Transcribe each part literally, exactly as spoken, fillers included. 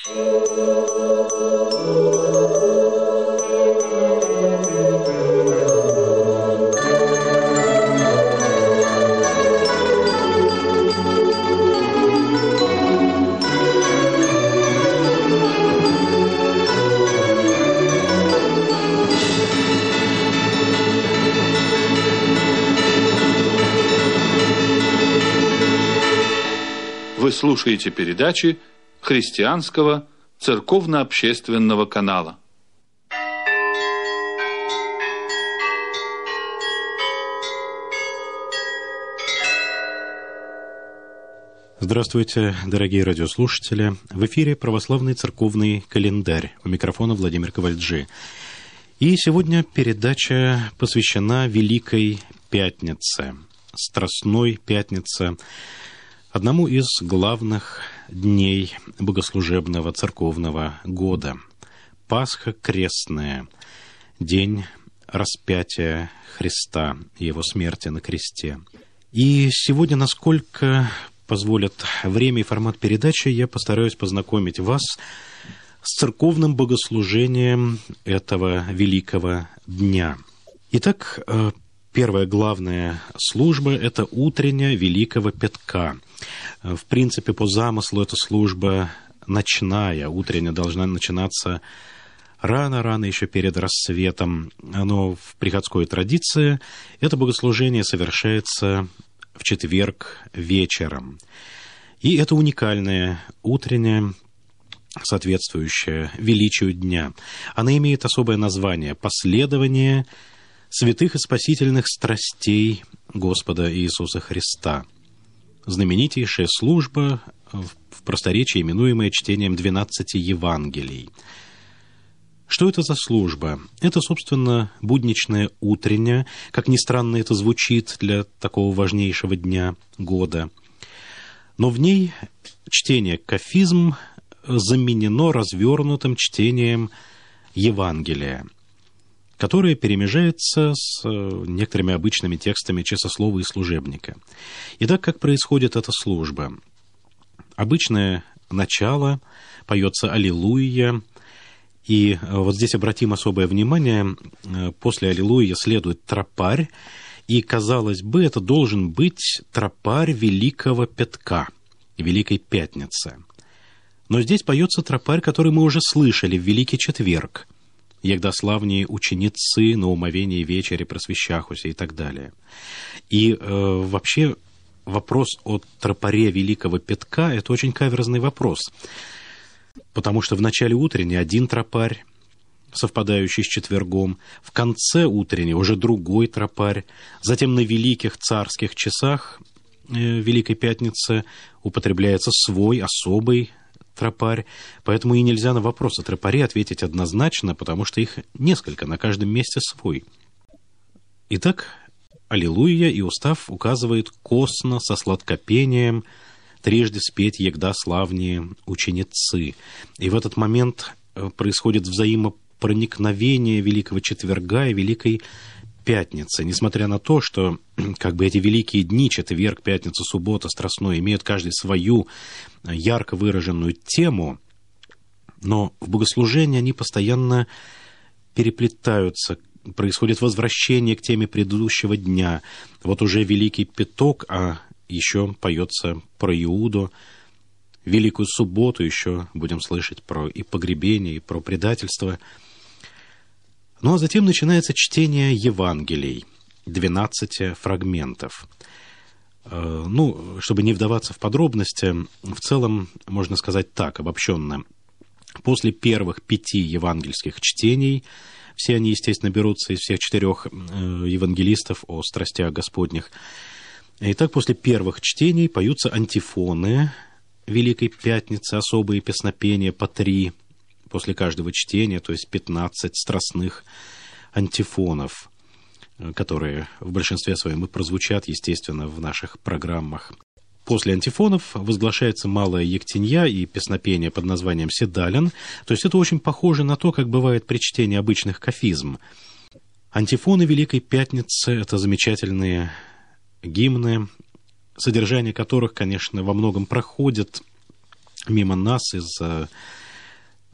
Вы слушаете передачи христианского церковно-общественного канала. Здравствуйте, дорогие радиослушатели. В эфире православный церковный календарь. У микрофона Владимир Ковальджи. И сегодня передача посвящена Великой Пятнице, Страстной Пятнице, одному из главных дней богослужебного церковного года. Пасха крестная, день распятия Христа и Его смерти на кресте. И сегодня, насколько позволят время и формат передачи, я постараюсь познакомить вас с церковным богослужением этого великого дня. Итак, первая главная служба – это утренняя Великого Пятка. В принципе, по замыслу эта служба ночная, утренняя должна начинаться рано-рано, еще перед рассветом. Но в приходской традиции это богослужение совершается в четверг вечером. И это уникальное утреннее, соответствующее величию дня. Она имеет особое название – «Последование святых и спасительных страстей Господа Иисуса Христа». Знаменитейшая служба, в просторечии именуемая чтением двенадцати Евангелий. Что это за служба? Это, собственно, будничная утренняя, как ни странно это звучит для такого важнейшего дня года. Но в ней чтение кафизм заменено развернутым чтением Евангелия, которое перемежается с некоторыми обычными текстами часослова и служебника. Итак, как происходит эта служба? Обычное начало, поется «Аллилуйя», и вот здесь обратим особое внимание, после «Аллилуйя» следует тропарь, и, казалось бы, это должен быть тропарь Великого Пятка, Великой Пятницы. Но здесь поется тропарь, который мы уже слышали в Великий Четверг, «Егда ученицы на умовении вечери просвещахуся» и так далее. И э, вообще вопрос о тропаре Великого Пятка – это очень каверзный вопрос, потому что в начале утренней один тропарь, совпадающий с четвергом, в конце утренней уже другой тропарь, затем на великих царских часах э, Великой Пятницы употребляется свой особый тропарь, поэтому и нельзя на вопрос о тропаре ответить однозначно, потому что их несколько, на каждом месте свой. Итак, «Аллилуйя» и устав указывает косно, со сладкопением, трижды спеть «Егда славние ученицы». И в этот момент происходит взаимопроникновение Великого Четверга и Великой Пятницы, несмотря на то, что как бы эти великие дни, четверг, пятница, суббота, страстной, имеют каждый свою ярко выраженную тему, но в богослужении они постоянно переплетаются, происходит возвращение к теме предыдущего дня. Вот уже Великий Пяток, а еще поется про Иуду, Великую Субботу еще будем слышать про и погребение, и про предательство. Ну, а затем начинается чтение Евангелий, двенадцати фрагментов. Ну, чтобы не вдаваться в подробности, в целом можно сказать так, обобщенно. После первых пяти евангельских чтений, все они, естественно, берутся из всех четырех евангелистов о страстях Господних. Итак, после первых чтений поются антифоны Великой Пятницы, особые песнопения по три после каждого чтения, то есть пятнадцать страстных антифонов, которые в большинстве своем и прозвучат, естественно, в наших программах. После антифонов возглашается малая ектенья и песнопение под названием «Седален». То есть это очень похоже на то, как бывает при чтении обычных кафизм. Антифоны Великой Пятницы – это замечательные гимны, содержание которых, конечно, во многом проходит мимо нас из-за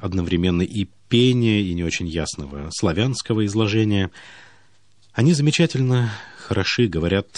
одновременно и пения, и не очень ясного славянского изложения. Они замечательно хороши, говорят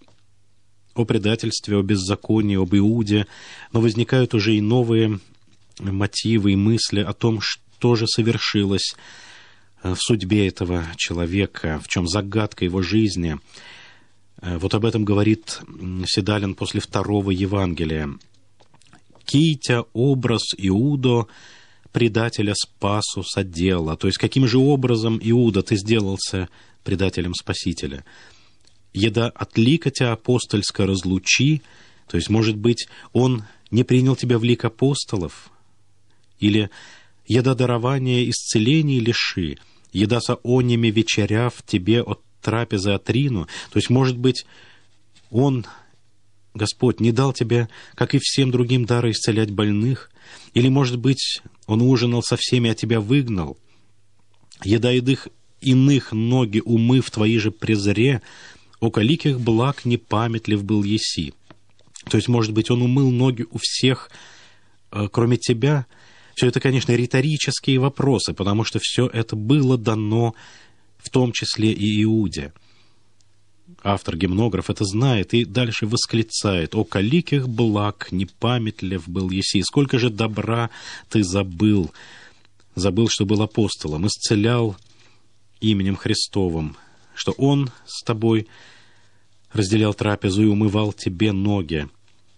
о предательстве, о беззаконии, об Иуде, но возникают уже и новые мотивы и мысли о том, что же совершилось в судьбе этого человека, в чем загадка его жизни. Вот об этом говорит Седалин после второго Евангелия. «Китя образ Иудо, предателя спасу содела». То есть, каким же образом, Иуда, ты сделался предателем Спасителя? «Еда от лика тебя апостольско разлучи». То есть, может быть, он не принял тебя в лик апостолов? Или «еда дарования исцелений лиши, еда со онями вечеряв тебе от трапезы отрину». То есть, может быть, он, Господь, не дал тебе, как и всем другим, дара исцелять больных? Или, может быть, он ужинал со всеми, а тебя выгнал? «Еда едых иных ноги умыв твои же презре, око ликих благ не памятлив был еси». То есть, может быть, он умыл ноги у всех, кроме тебя? Все это, конечно, риторические вопросы, потому что все это было дано в том числе и Иуде. Автор гимнограф это знает и дальше восклицает: «О каликих благ не памятлив был еси». Сколько же добра ты забыл, забыл, что был апостолом, исцелял именем Христовым, что Он с тобой разделял трапезу и умывал тебе ноги.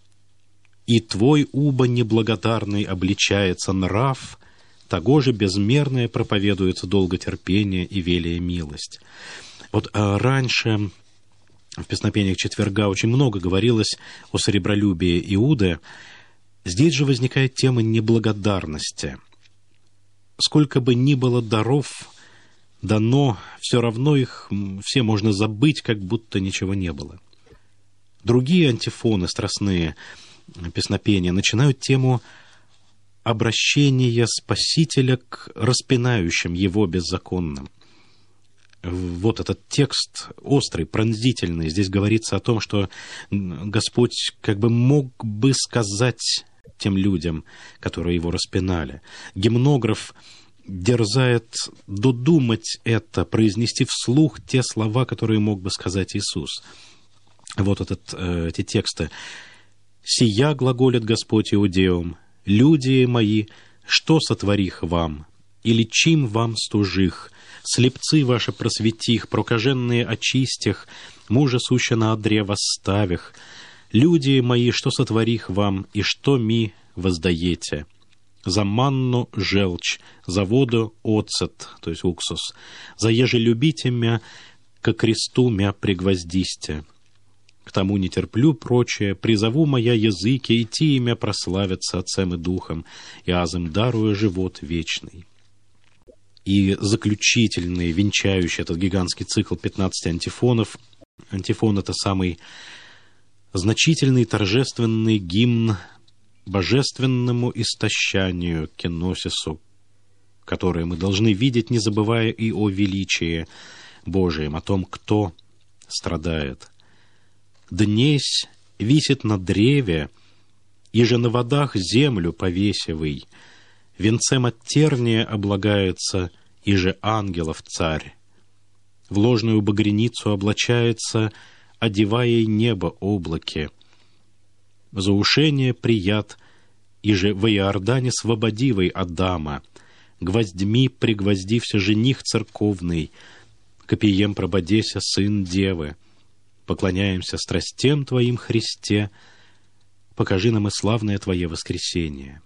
И твой уба неблагодарный обличается нрав, того же безмерное проповедуется долготерпение и велия милость. Вот а раньше в песнопениях четверга очень много говорилось о сребролюбии Иуды. Здесь же возникает тема неблагодарности. Сколько бы ни было даров дано, все равно их все можно забыть, как будто ничего не было. Другие антифоны, страстные песнопения, начинают тему обращения Спасителя к распинающим его беззаконным. Вот этот текст острый, пронзительный. Здесь говорится о том, что Господь как бы мог бы сказать тем людям, которые его распинали. Гимнограф дерзает додумать это, произнести вслух те слова, которые мог бы сказать Иисус. Вот этот, эти тексты. «Сия глаголит Господь Иудеям, люди мои, что сотворих вам? Или чим вам стужих? Слепцы ваши просветих, прокаженные очистих, мужа суща на одре восставих. Люди мои, что сотворих вам, и что ми воздаете? За манну желчь, за воду оцет», то есть уксус, «за еже любите мя, ко кресту мя пригвоздисте. К тому не терплю прочее, призову моя языки, и ти имя прославятся Отцем и Духом, и азым дарую живот вечный». И заключительный, венчающий этот гигантский цикл пятнадцати антифонов. Антифон — это самый значительный, торжественный гимн божественному истощанию, кеносису, которое мы должны видеть, не забывая и о величии Божием, о том, кто страдает. «Днесь висит на древе, и же на водах землю повесивый, венцем от терния облагается, и же ангелов царь. В ложную багряницу облачается, одевая небо облаки. За ушение прият, и же в Иордане свободивый Адама, гвоздьми пригвоздився жених церковный, копием прободеся сын девы. Поклоняемся страстям Твоим, Христе, покажи нам и славное Твое воскресение».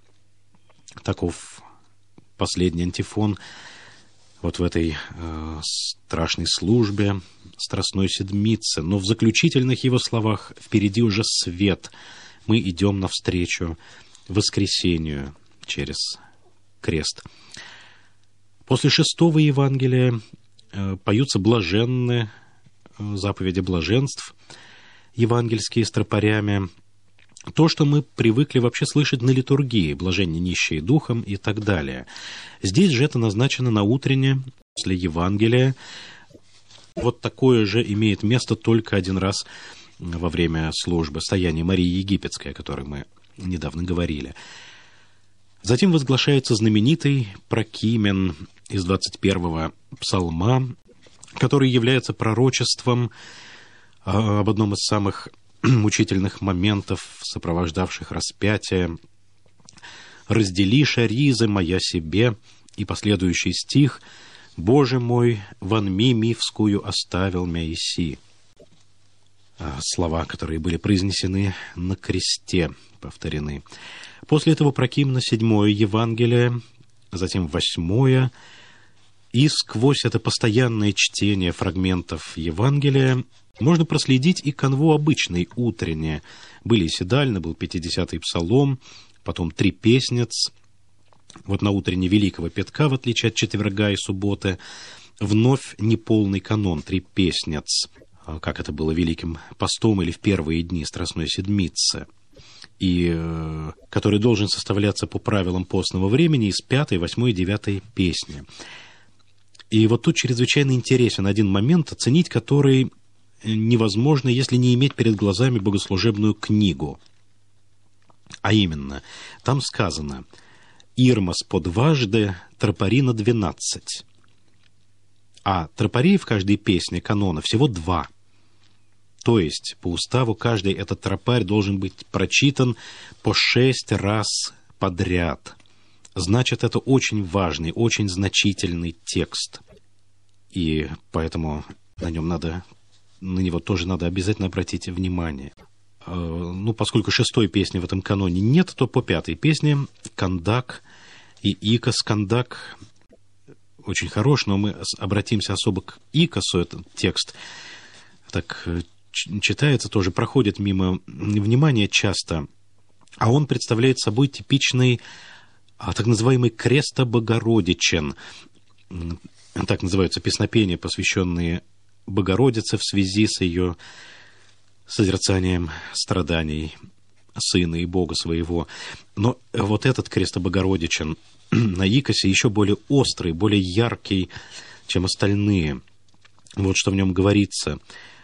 Таков последний антифон вот в этой э, страшной службе Страстной Седмицы. Но в заключительных его словах впереди уже свет. Мы идем навстречу воскресению через крест. После шестого Евангелия э, поются блаженные э, заповеди блаженств, евангельские с тропарями. То, что мы привыкли вообще слышать на литургии, блаженны нищие духом и так далее. Здесь же это назначено на утреннее, после Евангелия. Вот такое же имеет место только один раз во время службы стояния Марии Египетской, о которой мы недавно говорили. Затем возглашается знаменитый прокимен из двадцать первого псалма, который является пророчеством об одном из самых мучительных моментов, сопровождавших распятие. «Раздели шаризы моя себе», и последующий стих: «Боже мой, вонми мивскую оставил мяиси». Слова, которые были произнесены на кресте, повторены. После этого прокимна седьмое Евангелие, затем восьмое, и сквозь это постоянное чтение фрагментов Евангелия можно проследить и канву обычной, утренней. Были седально, был пятидесятый псалом, потом три песнец. Вот на утренне великого пятка, в отличие от четверга и субботы, вновь неполный канон, три песнец, как это было великим постом или в первые дни Страстной Седмицы, и э, который должен составляться по правилам постного времени из пятой, восьмой и девятой песни. И вот тут чрезвычайно интересен один момент, оценить который невозможно, если не иметь перед глазами богослужебную книгу. А именно, там сказано: «Ирмас по дважды, тропарина двенадцать». А тропарей в каждой песне канона всего два. То есть, по уставу, каждый этот тропарь должен быть прочитан по шесть раз подряд. Значит, это очень важный, очень значительный текст. И поэтому на нем надо, на него тоже надо обязательно обратить внимание. Ну, поскольку шестой песни в этом каноне нет, то по пятой песне кандак и икос. Кандак очень хорош, но мы обратимся особо к икосу. Этот текст так читается, тоже проходит мимо внимания часто. А он представляет собой типичный так называемый кресто-богородичен. Так называются песнопения, посвященные Богородице в связи с ее созерцанием страданий Сына и Бога своего. Но вот этот кресто-богородичен на икосе еще более острый, более яркий, чем остальные. Вот что в нем говорится: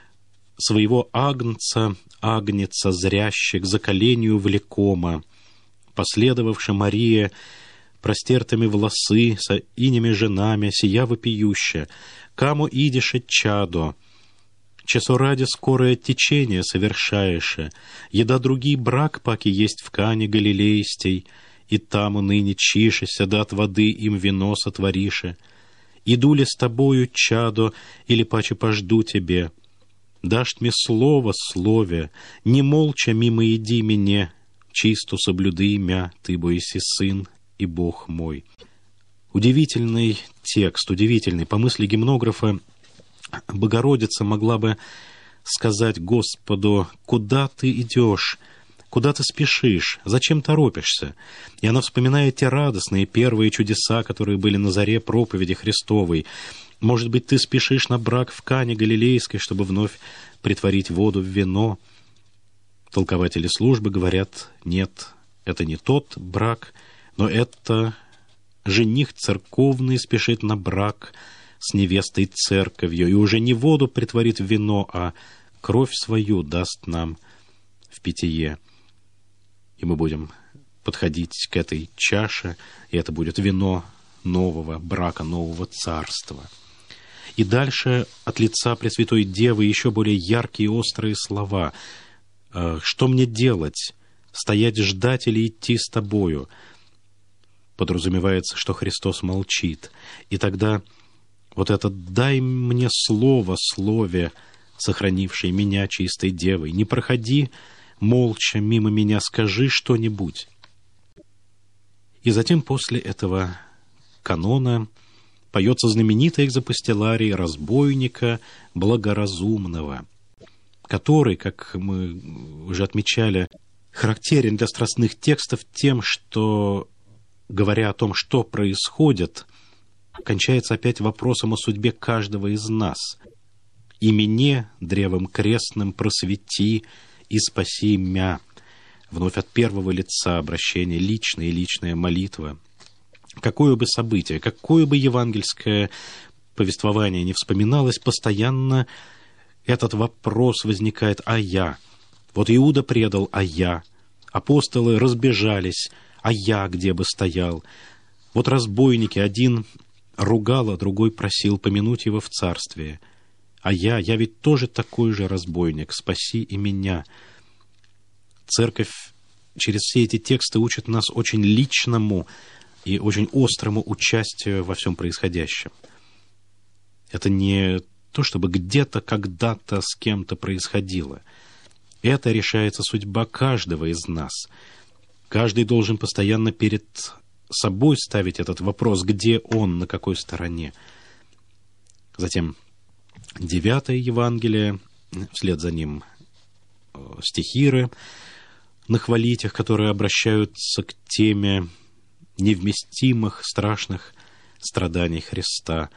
«Своего агнца, агнеца зрящих, за коленью влекома, последовавши Мария, простертыми волосы, со иными женами, сия вопиюща, каму идише чадо, часо ради скорое течение совершаеше, еда другий брак, паки есть в Кане Галилейстей, и таму ныне чишеся, да от воды им вино сотворише. Иду ли с тобою, чадо, или паче пожду тебе? Дашь мне слово слове, не молча мимо иди мне, чисто соблюды имя, ты боиси сын и Бог мой». Удивительный текст, удивительный. По мысли гимнографа, Богородица могла бы сказать Господу: «Куда ты идешь? Куда ты спешишь? Зачем торопишься?» И она вспоминает те радостные первые чудеса, которые были на заре проповеди Христовой. Может быть, ты спешишь на брак в Кане Галилейской, чтобы вновь притворить воду в вино? Толкователи службы говорят: нет, это не тот брак, но это жених церковный спешит на брак с невестой церковью, и уже не воду притворит в вино, а кровь свою даст нам в питье. И мы будем подходить к этой чаше, и это будет вино нового брака, нового царства. И дальше от лица Пресвятой Девы еще более яркие и острые слова. «Что мне делать? Стоять, ждать или идти с тобою?» Подразумевается, что Христос молчит. И тогда вот это «дай мне слово, слове, сохранившей меня чистой девой, не проходи молча мимо меня, скажи что-нибудь». И затем после этого канона поется знаменитый экзопостеларий разбойника благоразумного, который, как мы уже отмечали, характерен для страстных текстов тем, что, говоря о том, что происходит, кончается опять вопросом о судьбе каждого из нас. «И мне, древом крестным, просвети и спаси мя». Вновь от первого лица обращение, личная и личная молитва. Какое бы событие, какое бы евангельское повествование ни вспоминалось, постоянно этот вопрос возникает: «А я?» Вот Иуда предал, а я? Апостолы разбежались, А я где бы стоял? Вот разбойники, один ругал, а другой просил помянуть его в царстве. А я, я ведь тоже такой же разбойник, спаси и меня. Церковь через все эти тексты учит нас очень личному и очень острому участию во всем происходящем. Это не то, чтобы где-то, когда-то с кем-то происходило. Это решается судьба каждого из нас. Каждый должен постоянно перед собой ставить этот вопрос, где он, на какой стороне. Затем девятое Евангелие, вслед за ним стихиры на хвалитях, которые обращаются к теме невместимых, страшных страданий Христа.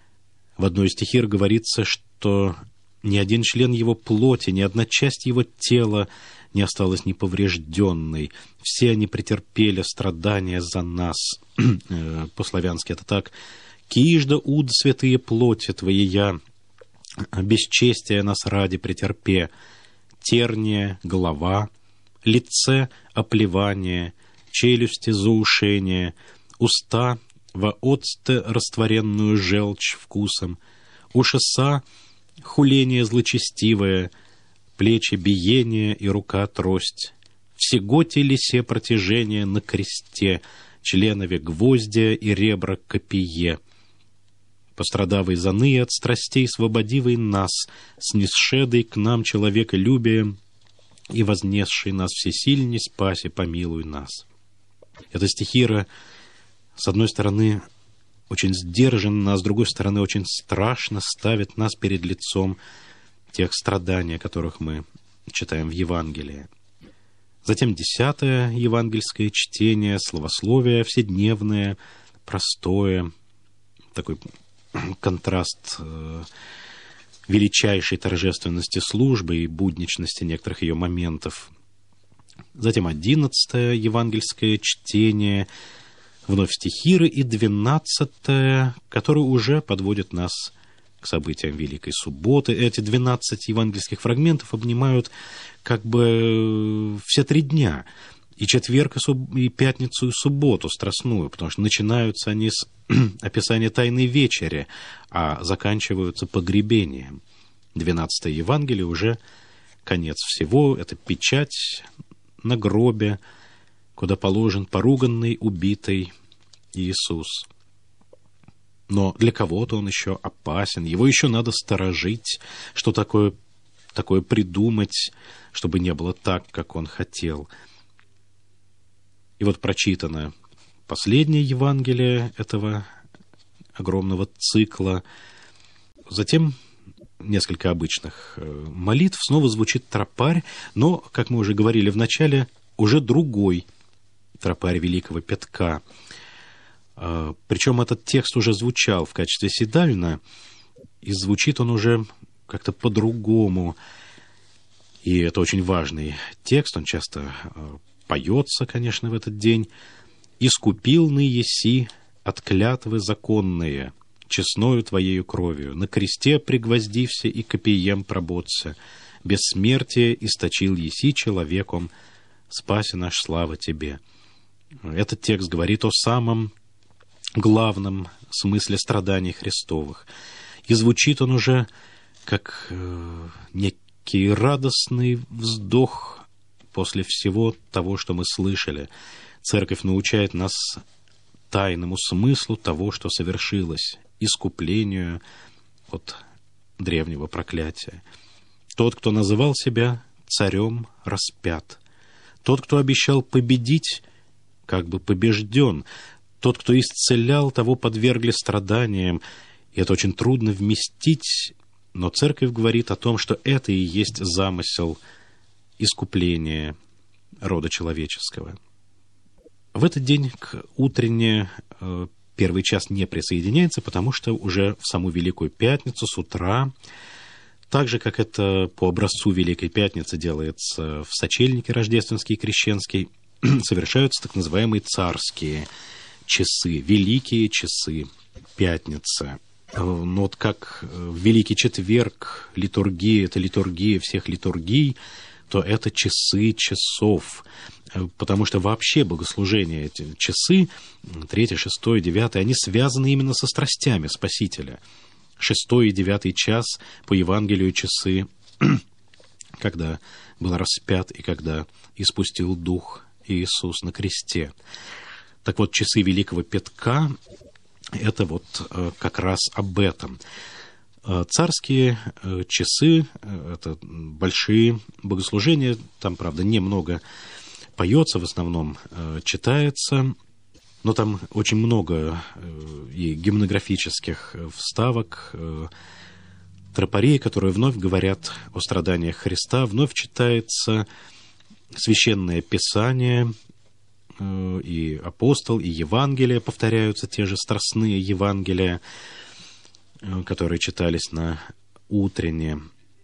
В одной из стихир говорится, что ни один член его плоти, ни одна часть его тела не осталась неповрежденной. Все они претерпели страдания за нас. По-славянски это так. «Кижда уд святые плоти твоя, бесчестие нас ради претерпе, терния, голова, лице оплевание, челюсти заушение, уста во оцте растворенную желчь вкусом, ушеса хуление злочестивое, плечи биение и рука трость, всего телесе протяжение на кресте, членове гвоздя и ребра копие. Пострадавый заны от страстей, свободивый нас, снисшедый к нам человеколюбием и вознесший нас всесильней, спаси, помилуй нас». Эта стихира, с одной стороны, очень сдержанно, а с другой стороны, очень страшно ставит нас перед лицом тех страданий, о которых мы читаем в Евангелии. Затем десятое евангельское чтение, словословие вседневное, простое, такой контраст э, величайшей торжественности службы и будничности некоторых ее моментов. Затем одиннадцатое евангельское чтение, вновь стихиры, и двенадцатое, которое уже подводит нас к событиям Великой Субботы. Эти двенадцать евангельских фрагментов обнимают как бы все три дня, и четверг, и, суб... и пятницу, и субботу страстную, потому что начинаются они с описания Тайной Вечери, а заканчиваются погребением. Двенадцатое Евангелие уже конец всего, это печать на гробе, куда положен поруганный, убитый Иисус. Но для кого-то он еще опасен, его еще надо сторожить, что такое, такое придумать, чтобы не было так, как он хотел. И вот прочитано последнее Евангелие этого огромного цикла. Затем несколько обычных молитв, снова звучит тропарь, но, как мы уже говорили в начале, уже другой тропарь Великого Пятка. Причем этот текст уже звучал в качестве седальна, и звучит он уже как-то по-другому. И это очень важный текст, он часто поется, конечно, в этот день. «Искупилны еси от клятвы законные, честною твоею кровью, на кресте пригвоздився и копием проботся, бессмертие источил еси человеком, спаси наш слава тебе». Этот текст говорит о самом главном смысле страданий Христовых. И звучит он уже как э, некий радостный вздох после всего того, что мы слышали. Церковь научает нас тайному смыслу того, что совершилось, искуплению от древнего проклятия. Тот, кто называл себя царем, распят. Тот, кто обещал победить, как бы побежден. Тот, кто исцелял, того подвергли страданиям. И это очень трудно вместить, но Церковь говорит о том, что это и есть замысел искупления рода человеческого. В этот день к утренне э, первый час не присоединяется, потому что уже в саму Великую Пятницу с утра, так же, как это по образцу Великой Пятницы делается в сочельнике рождественский и крещенский, совершаются так называемые царские часы, великие часы Пятницы. Но вот как в Великий Четверг литургия, это литургия всех литургий, то это часы часов, потому что вообще богослужения, эти часы, третий, шестой, девятый, они связаны именно со страстями Спасителя. Шестой и девятый час по Евангелию часы, когда был распят и когда испустил Дух Иисус на кресте. Так вот, часы Великого Пятка – это вот как раз об этом. Царские часы – это большие богослужения, там, правда, немного поется, в основном читается, но там очень много и гимнографических вставок, тропарей, которые вновь говорят о страданиях Христа, вновь читается Священное Писание, и апостол, и Евангелие повторяются, те же страстные Евангелия, которые читались на утренне.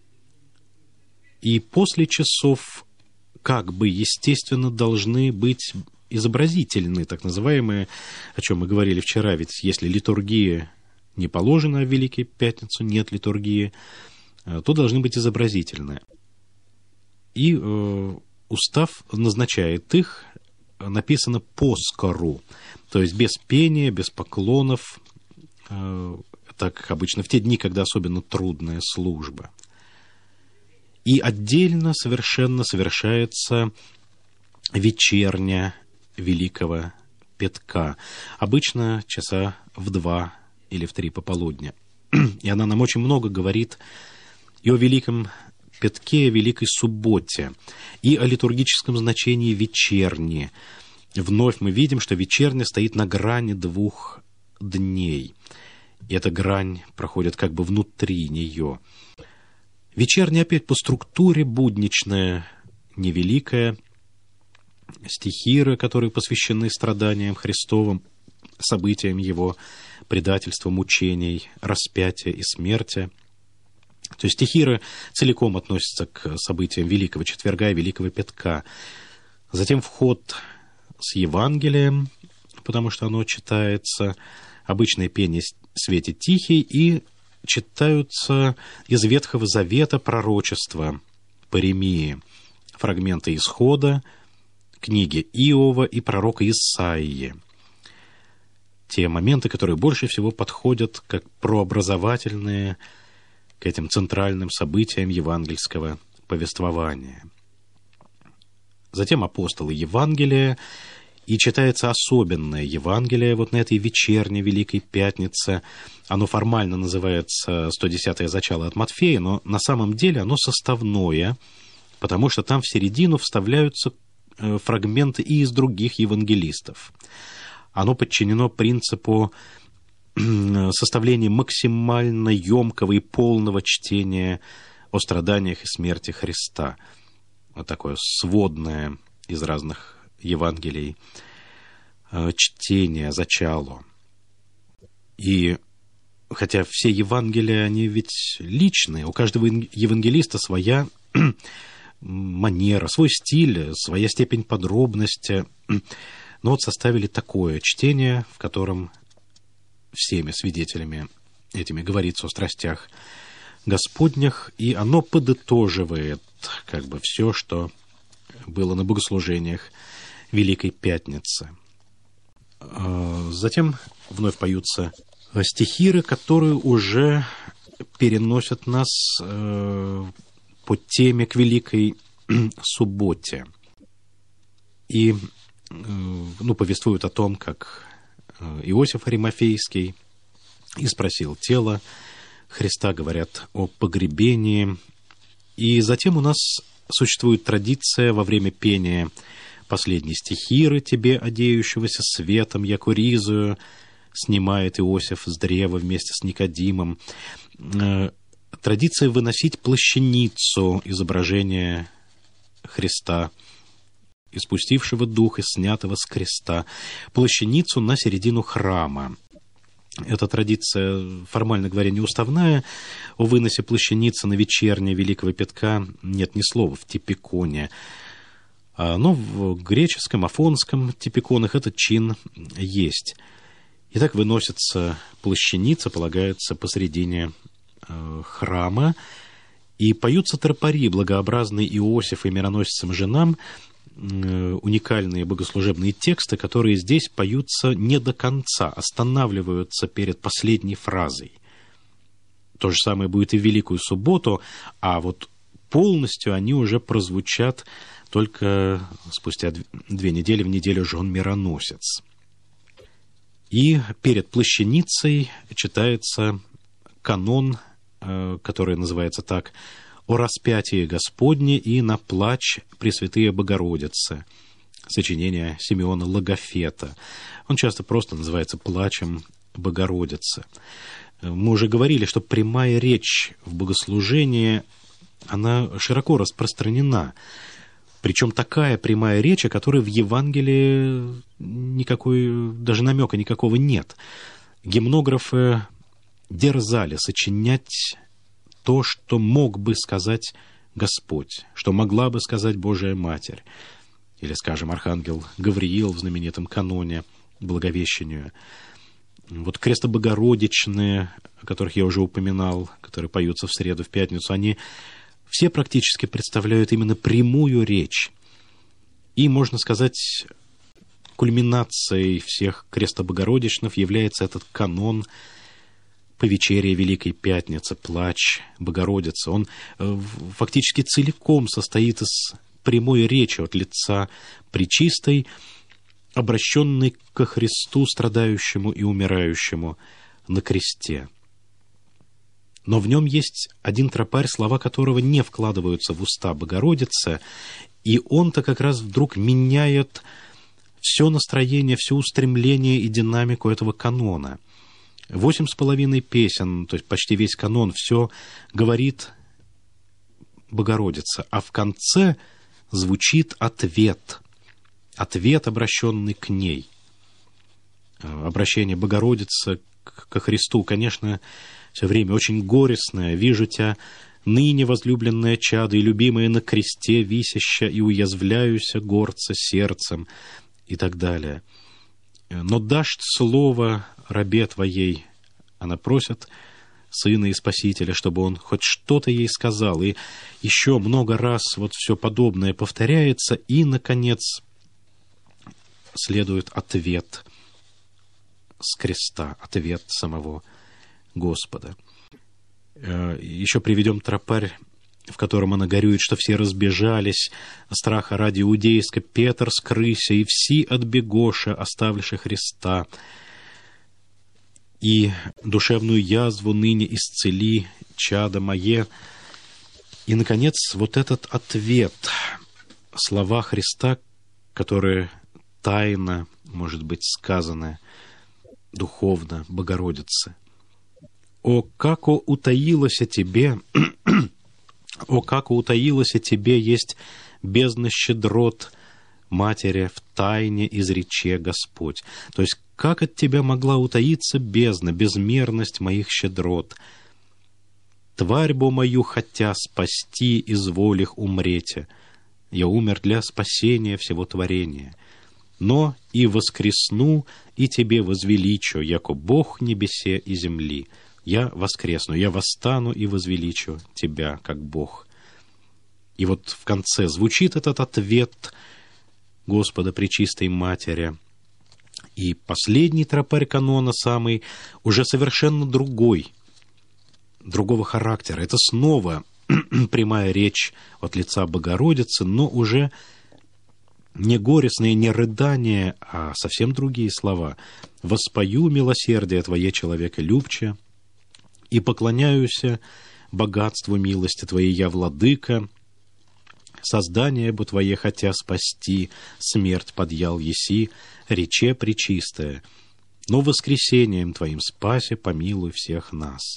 И после часов, как бы естественно, должны быть изобразительны, так называемые, о чем мы говорили вчера, ведь если литургия не положена в Великую Пятницу, нет литургии, то должны быть изобразительные. И э, устав назначает их, написано «поскору», то есть без пения, без поклонов, э, так как обычно в те дни, когда особенно трудная служба. И отдельно совершенно совершается вечерня Великого Пятка, обычно часа в два или в три пополудня. И она нам очень много говорит и о Великом Пятке, о Великой Субботе, и о литургическом значении вечерни. Вновь мы видим, что вечерня стоит на грани двух дней. И эта грань проходит как бы внутри нее. Вечерня опять по структуре будничная, невеликая. Стихиры, которые посвящены страданиям Христовым, событиям Его предательства, мучений, распятия и смерти. То есть стихиры целиком относятся к событиям Великого Четверга и Великого Пятка. Затем вход с Евангелием, потому что оно читается, обычное пение «Свете тихий», и читаются из Ветхого Завета пророчества Паремии, фрагменты Исхода, книги Иова и пророка Исаии. Те моменты, которые больше всего подходят как прообразовательные к этим центральным событиям евангельского повествования. Затем апостолы Евангелия, и читается особенное Евангелие вот на этой вечерней Великой Пятнице. Оно формально называется сто десятое зачало от Матфея, но на самом деле оно составное, потому что там в середину вставляются фрагменты и из других евангелистов. Оно подчинено принципу составления максимально емкого и полного чтения о страданиях и смерти Христа. Вот такое сводное из разных Евангелий чтение, зачало. И хотя все Евангелия, они ведь личные, у каждого евангелиста своя манера, свой стиль, своя степень подробности. Но вот составили такое чтение, в котором всеми свидетелями этими говорится о страстях Господнях, и оно подытоживает как бы все, что было на богослужениях Великой Пятницы. Затем вновь поются стихиры, которые уже переносят нас по теме к Великой Субботе. И ну, повествуют о том, как Иосиф Аримафейский испросил тело Христа, говорят о погребении. И затем у нас существует традиция во время пения последней стихиры «Тебе, одеющегося светом, яко ризую», снимает Иосиф с древа вместе с Никодимом. Традиция выносить плащаницу, изображение Христа, испустившего дух и снятого с креста, плащаницу на середину храма. Эта традиция, формально говоря, не уставная. О выносе плащаницы на вечернее Великого Пятка нет ни слова в типиконе. Но в греческом, афонском типиконах этот чин есть. Итак, выносится плащаница, полагается посредине храма, И поются тропари, благообразные Иосиф и мироносицам женам, уникальные богослужебные тексты, которые здесь поются не до конца, останавливаются перед последней фразой. То же самое будет и в Великую Субботу, а вот полностью они уже прозвучат только спустя две недели, в неделю жен мироносец. И перед плащаницей читается канон, который называется так: «О распятии Господне и на плач Пресвятые Богородицы», сочинение Симеона Логофета. Он часто просто называется «Плачем Богородицы». Мы уже говорили, что прямая речь в богослужении, она широко распространена. Причем такая прямая речь, о которой в Евангелии никакой, даже намека никакого нет. Гимнографы дерзали сочинять то, что мог бы сказать Господь, что могла бы сказать Божия Матерь, или, скажем, архангел Гавриил в знаменитом каноне Благовещению. Вот крестобогородичные, о которых я уже упоминал, которые поются в среду, в пятницу, они все практически представляют именно прямую речь. И, можно сказать, кульминацией всех крестобогородичных является этот канон по вечере Великой Пятницы, плач Богородицы. Он фактически целиком состоит из прямой речи от лица Пречистой, обращенной ко Христу, страдающему и умирающему на кресте. Но в нем есть один тропарь, слова которого не вкладываются в уста Богородицы, и он-то как раз вдруг меняет все настроение, все устремление и динамику этого канона. Восемь с половиной песен, то есть почти весь канон, все говорит Богородица, а в конце звучит ответ, ответ, обращенный к ней. Обращение Богородицы ко Христу, конечно, все время очень горестное. «Вижу тебя, ныне возлюбленное чадо и любимое на кресте висяща, и уязвляюся горца сердцем», и так далее. «Но дашь слово рабе твоей», она просит Сына и Спасителя, чтобы он хоть что-то ей сказал. И еще много раз вот все подобное повторяется, и, наконец, следует ответ с креста, ответ самого Господа. Еще приведем тропарь, в котором она горюет, что все разбежались, страха ради иудейска, Петр скрыся, и все отбегоша, оставивши Христа. И душевную язву ныне исцели, чадо мое. И, наконец, вот этот ответ, слова Христа, которые тайно, может быть, сказаны духовно Богородице. «О, како утаилося тебе, о, како утаилося тебе есть бездна щедрот, Матери, в тайне изрече Господь». То есть, как от тебя могла утаиться бездна, безмерность моих щедрот? «Тварь бо мою хотя спасти, изволих умрете. Я умер для спасения всего творения. Но и воскресну, и тебе возвеличу, яко Бог небесе и земли. Я воскресну, я восстану и возвеличу тебя, как Бог». И вот в конце звучит этот ответ Господа Пречистой Матери. И последний тропарь канона, самый, уже совершенно другой, другого характера. Это снова прямая речь от лица Богородицы, но уже не горестные, не рыдания, а совсем другие слова. «Воспою милосердие Твое, человеколюбче, и поклоняюся богатству милости Твоей, я, владыка. Создание бы Твое хотя спасти, смерть подъял еси, рече пречистая, но воскресением Твоим спаси, помилуй всех нас».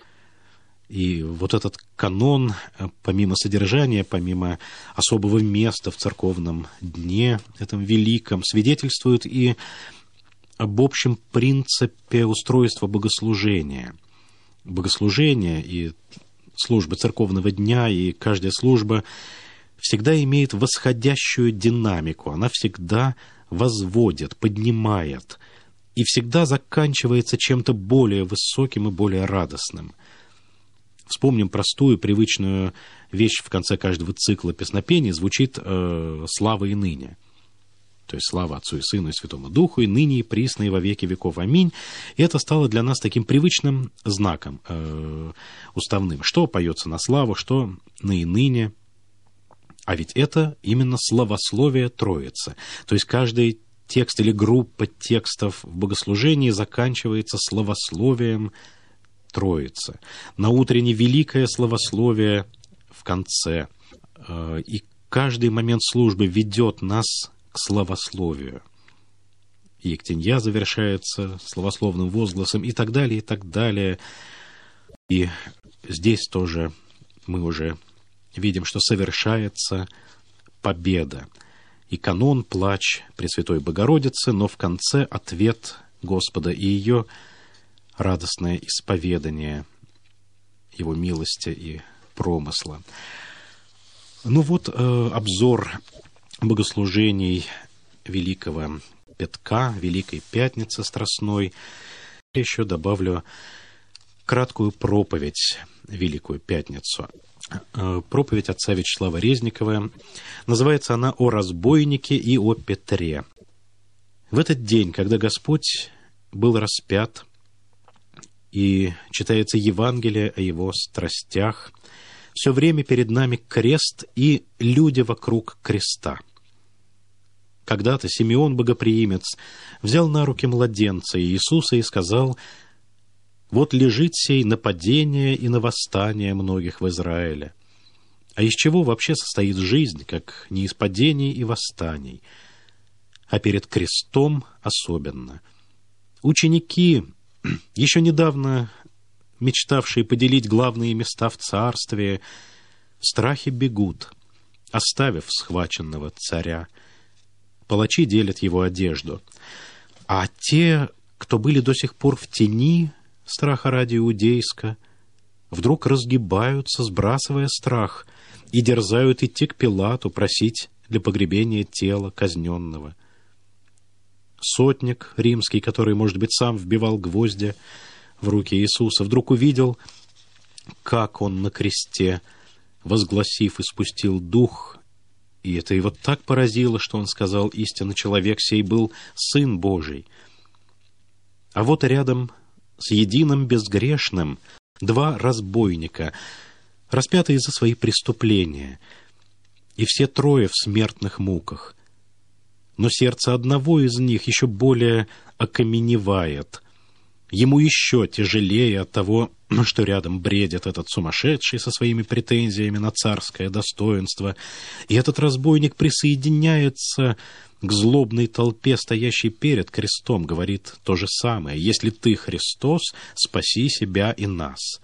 И вот этот канон, помимо содержания, помимо особого места в церковном дне, этом великом, свидетельствует и об общем принципе устройства богослужения. Богослужение и службы церковного дня, и каждая служба всегда имеет восходящую динамику, она всегда возводит, поднимает, и всегда заканчивается чем-то более высоким и более радостным. Вспомним простую, привычную вещь в конце каждого цикла песнопений, звучит э, «Слава и ныне». То есть слава Отцу и Сыну и Святому Духу, и ныне, и присно, и во веки веков. Аминь. И это стало для нас таким привычным знаком э, уставным. Что поется на славу, что на и ныне. А ведь это именно славословие Троицы. То есть каждый текст или группа текстов в богослужении заканчивается славословием Троицы. На утренне великое славословие в конце. Э, и каждый момент службы ведет нас к славословию. Ектенья завершается славословным возгласом и так далее, и так далее. И здесь тоже мы уже видим, что совершается победа. И канон, плач Пресвятой Богородицы, но в конце ответ Господа и ее радостное исповедание Его милости и промысла. Ну вот э, обзор богослужений Великого Пятка, Великой Пятницы Страстной. Я еще добавлю краткую проповедь Великую Пятницу. Проповедь отца Вячеслава Резникова. Называется она «О разбойнике и о Петре». В этот день, когда Господь был распят, и читается Евангелие о Его страстях, все время перед нами крест и люди вокруг креста. Когда-то Симеон Богоприимец взял на руки младенца Иисуса и сказал: «Вот лежит сей на падение и на восстание многих в Израиле». А из чего вообще состоит жизнь, как не из падений и восстаний, а перед крестом особенно? Ученики, еще недавно мечтавшие поделить главные места в царстве, в страхе бегут, оставив схваченного царя. Палачи делят его одежду. А те, кто были до сих пор в тени страха ради иудейска, вдруг разгибаются, сбрасывая страх, и дерзают идти к Пилату, просить для погребения тела казненного. Сотник римский, который, может быть, сам вбивал гвозди в руки Иисуса, вдруг увидел, как он на кресте, возгласив, испустил дух. И это его так поразило, что он сказал: «Истинно человек сей был Сын Божий». А вот рядом с единым безгрешным два разбойника, распятые за свои преступления, и все трое в смертных муках. Но сердце одного из них еще более окаменевает. Ему еще тяжелее от того, что рядом бредит этот сумасшедший со своими претензиями на царское достоинство. И этот разбойник присоединяется к злобной толпе, стоящей перед крестом, говорит то же самое: «Если ты Христос, спаси себя и нас».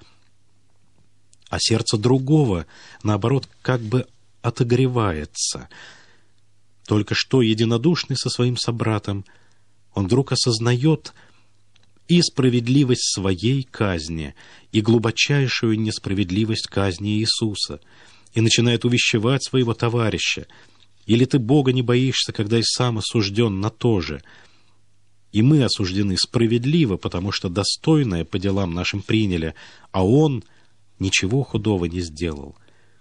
А сердце другого, наоборот, как бы отогревается. Только что единодушный со своим собратом, он вдруг осознает и справедливость своей казни, и глубочайшую несправедливость казни Иисуса, и начинает увещевать своего товарища: «Или ты Бога не боишься, когда и сам осужден на то же?» И мы осуждены справедливо, потому что достойное по делам нашим приняли, а Он ничего худого не сделал.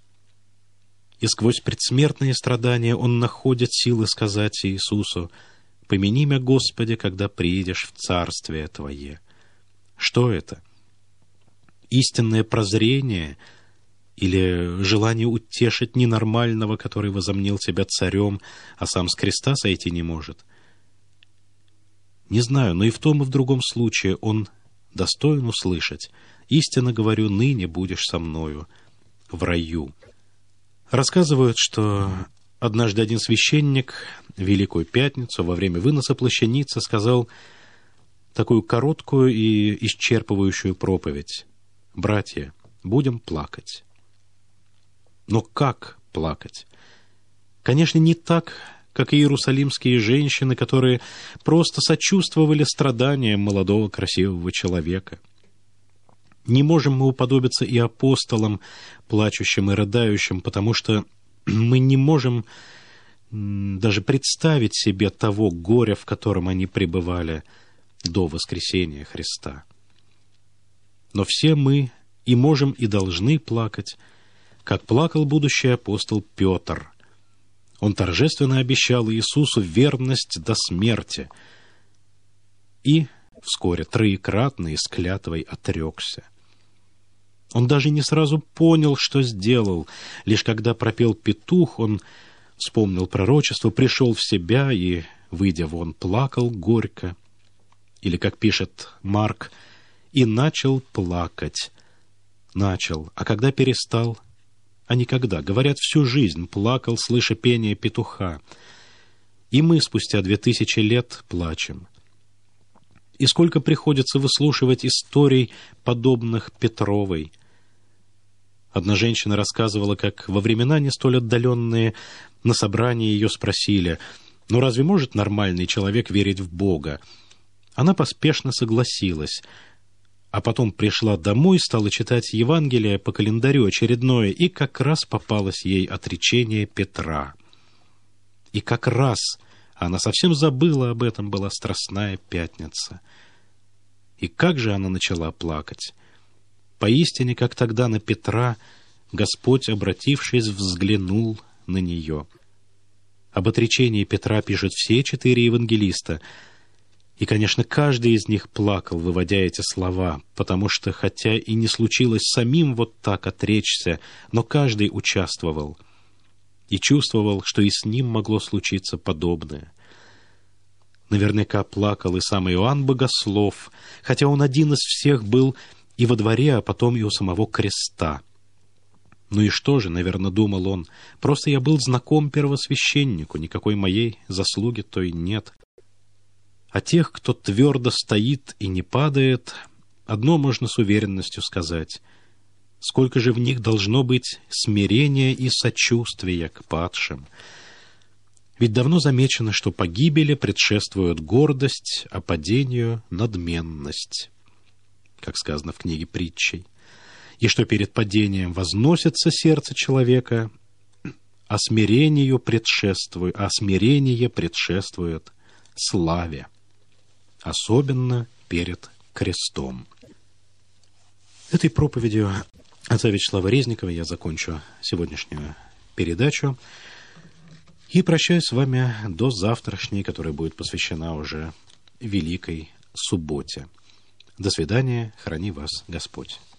И сквозь предсмертные страдания он находит силы сказать Иисусу: «Помяни мя, Господи, когда приидешь в Царствие Твое». Что это? Истинное прозрение или желание утешить ненормального, который возомнил себя царем, а сам с креста сойти не может? Не знаю, но и в том, и в другом случае он достоин услышать: «Истинно говорю, ныне будешь со мною в раю». Рассказывают, что однажды один священник в Великую Пятницу во время выноса плащаницы сказал такую короткую и исчерпывающую проповедь: «Братья, будем плакать». Но как плакать? Конечно, не так, как иерусалимские женщины, которые просто сочувствовали страданиям молодого красивого человека. Не можем мы уподобиться и апостолам, плачущим и рыдающим, потому что мы не можем даже представить себе того горя, в котором они пребывали до воскресения Христа. Но все мы и можем и должны плакать, как плакал будущий апостол Петр. Он торжественно обещал Иисусу верность до смерти и вскоре троекратно и с клятвой отрекся. Он даже не сразу понял, что сделал. Лишь когда пропел петух, он вспомнил пророчество, пришел в себя и, выйдя вон, плакал горько. Или, как пишет Марк, и начал плакать. Начал, а когда перестал? А никогда. Говорят, всю жизнь плакал, слыша пение петуха. И мы спустя две тысячи лет плачем. И сколько приходится выслушивать историй, подобных Петровой. Одна женщина рассказывала, как во времена не столь отдаленные на собрании ее спросили: «Ну разве может нормальный человек верить в Бога?» Она поспешно согласилась, а потом пришла домой, стала читать Евангелие по календарю очередное, и как раз попалось ей отречение Петра. И как раз она совсем забыла об этом, была Страстная Пятница. И как же она начала плакать! Поистине, как тогда на Петра, Господь, обратившись, взглянул на нее. Об отречении Петра пишут все четыре евангелиста. И, конечно, каждый из них плакал, выводя эти слова, потому что, хотя и не случилось самим вот так отречься, но каждый участвовал и чувствовал, что и с ним могло случиться подобное. Наверняка плакал и сам Иоанн Богослов, хотя он один из всех был и во дворе, а потом и у самого креста. Ну и что же, наверное, думал он, просто я был знаком первосвященнику, никакой моей заслуги той нет. А тех, кто твердо стоит и не падает, одно можно с уверенностью сказать: сколько же в них должно быть смирения и сочувствия к падшим. Ведь давно замечено, что погибели предшествует гордость, а падению — надменность, как сказано в книге Притчей, и что перед падением возносится сердце человека, а смирению предшествует, а смирение предшествует славе, особенно перед крестом. Этой проповедью отца Вячеслава Резникова я закончу сегодняшнюю передачу и прощаюсь с вами до завтрашней, которая будет посвящена уже Великой Субботе. До свидания, храни вас Господь.